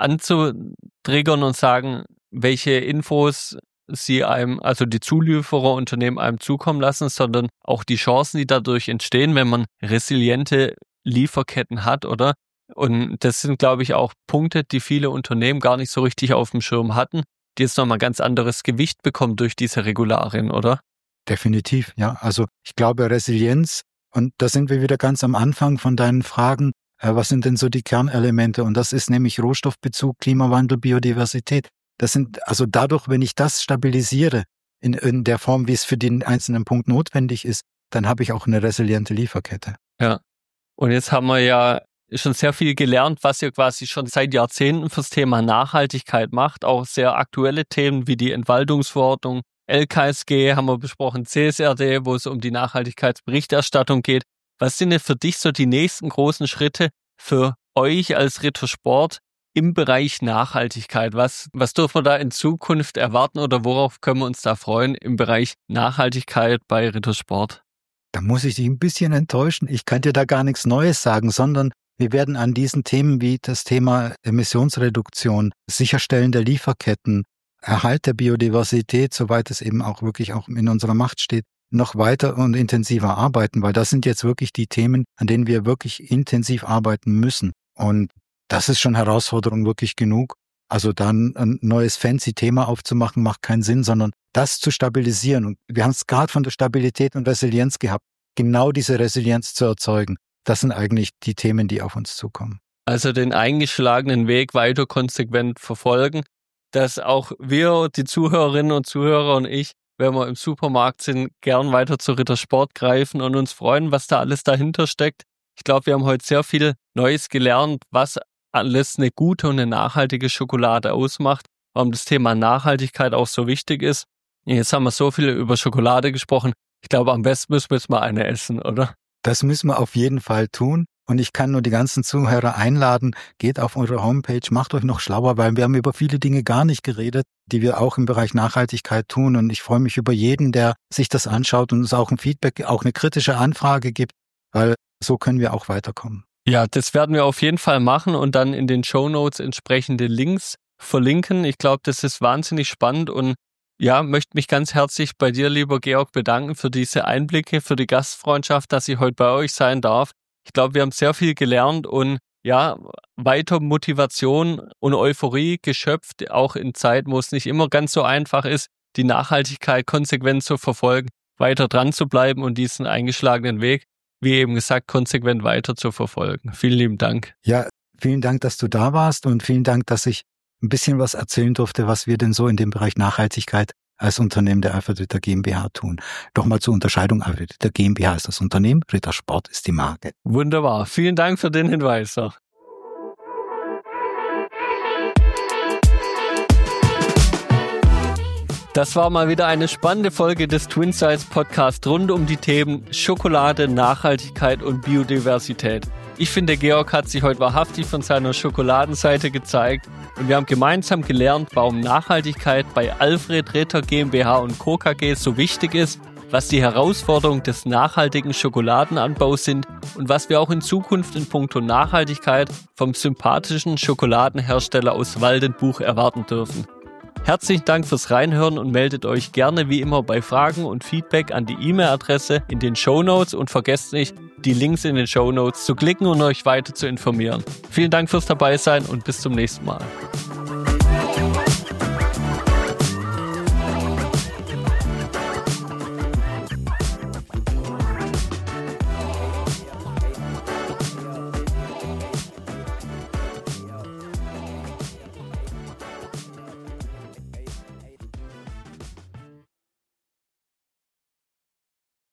[SPEAKER 2] anzutriggern und sagen, welche Infos sie einem, also die Zuliefererunternehmen einem zukommen lassen, sondern auch die Chancen, die dadurch entstehen, wenn man resiliente Lieferketten hat, oder? Und das sind, glaube ich, auch Punkte, die viele Unternehmen gar nicht so richtig auf dem Schirm hatten, die jetzt nochmal ganz anderes Gewicht bekommen durch diese Regularien, oder?
[SPEAKER 1] Definitiv, ja. Also ich glaube Resilienz, und da sind wir wieder ganz am Anfang von deinen Fragen, äh, was sind denn so die Kernelemente? Und das ist nämlich Rohstoffbezug, Klimawandel, Biodiversität. Das sind, also dadurch, wenn ich das stabilisiere, in, in der Form, wie es für den einzelnen Punkt notwendig ist, dann habe ich auch eine resiliente Lieferkette.
[SPEAKER 2] Ja. Und jetzt haben wir ja schon sehr viel gelernt, was ihr quasi schon seit Jahrzehnten fürs Thema Nachhaltigkeit macht. Auch sehr aktuelle Themen wie die Entwaldungsverordnung, L K S G haben wir besprochen, C S R D, wo es um die Nachhaltigkeitsberichterstattung geht. Was sind denn für dich so die nächsten großen Schritte für euch als Rittersport im Bereich Nachhaltigkeit? Was, was dürfen wir da in Zukunft erwarten oder worauf können wir uns da freuen im Bereich Nachhaltigkeit bei Rittersport?
[SPEAKER 1] Da muss ich dich ein bisschen enttäuschen. Ich kann dir da gar nichts Neues sagen, sondern wir werden an diesen Themen wie das Thema Emissionsreduktion, Sicherstellen der Lieferketten, Erhalt der Biodiversität, soweit es eben auch wirklich auch in unserer Macht steht, noch weiter und intensiver arbeiten, weil das sind jetzt wirklich die Themen, an denen wir wirklich intensiv arbeiten müssen. Und das ist schon Herausforderung wirklich genug. Also dann ein neues fancy Thema aufzumachen, macht keinen Sinn, sondern das zu stabilisieren. Und wir haben es gerade von der Stabilität und Resilienz gehabt, genau diese Resilienz zu erzeugen. Das sind eigentlich die Themen, die auf uns zukommen.
[SPEAKER 2] Also den eingeschlagenen Weg weiter konsequent verfolgen, dass auch wir, die Zuhörerinnen und Zuhörer und ich, wenn wir im Supermarkt sind, gern weiter zu Rittersport greifen und uns freuen, was da alles dahinter steckt. Ich glaube, wir haben heute sehr viel Neues gelernt, was alles eine gute und eine nachhaltige Schokolade ausmacht, warum das Thema Nachhaltigkeit auch so wichtig ist. Jetzt haben wir so viel über Schokolade gesprochen. Ich glaube, am besten müssen wir jetzt mal eine essen, oder?
[SPEAKER 1] Das müssen wir auf jeden Fall tun. Und ich kann nur die ganzen Zuhörer einladen, geht auf eure Homepage, macht euch noch schlauer, weil wir haben über viele Dinge gar nicht geredet, die wir auch im Bereich Nachhaltigkeit tun. Und ich freue mich über jeden, der sich das anschaut und uns auch ein Feedback, auch eine kritische Anfrage gibt, weil so können wir auch weiterkommen.
[SPEAKER 2] Ja, das werden wir auf jeden Fall machen und dann in den Shownotes entsprechende Links verlinken. Ich glaube, das ist wahnsinnig spannend und ja, möchte mich ganz herzlich bei dir, lieber Georg, bedanken für diese Einblicke, für die Gastfreundschaft, dass ich heute bei euch sein darf. Ich glaube, wir haben sehr viel gelernt und ja, weiter Motivation und Euphorie geschöpft, auch in Zeiten, wo es nicht immer ganz so einfach ist, die Nachhaltigkeit konsequent zu verfolgen, weiter dran zu bleiben und diesen eingeschlagenen Weg, wie eben gesagt, konsequent weiter zu verfolgen. Vielen lieben Dank.
[SPEAKER 1] Ja, vielen Dank, dass du da warst und vielen Dank, dass ich ein bisschen was erzählen durfte, was wir denn so in dem Bereich Nachhaltigkeit als Unternehmen der Alfred Ritter GmbH tun. Doch mal zur Unterscheidung, Alfred Ritter GmbH ist das Unternehmen, Rittersport ist die Marke.
[SPEAKER 2] Wunderbar, vielen Dank für den Hinweis. Das war mal wieder eine spannende Folge des Twinsights Podcast rund um die Themen Schokolade, Nachhaltigkeit und Biodiversität. Ich finde, Georg hat sich heute wahrhaftig von seiner Schokoladenseite gezeigt und wir haben gemeinsam gelernt, warum Nachhaltigkeit bei Alfred Ritter GmbH und Co. K G so wichtig ist, was die Herausforderungen des nachhaltigen Schokoladenanbaus sind und was wir auch in Zukunft in puncto Nachhaltigkeit vom sympathischen Schokoladenhersteller aus Waldenbuch erwarten dürfen. Herzlichen Dank fürs Reinhören und meldet euch gerne wie immer bei Fragen und Feedback an die E-Mail-Adresse in den Shownotes und vergesst nicht, die Links in den Shownotes zu klicken und euch weiter zu informieren. Vielen Dank fürs Dabeisein und bis zum nächsten Mal.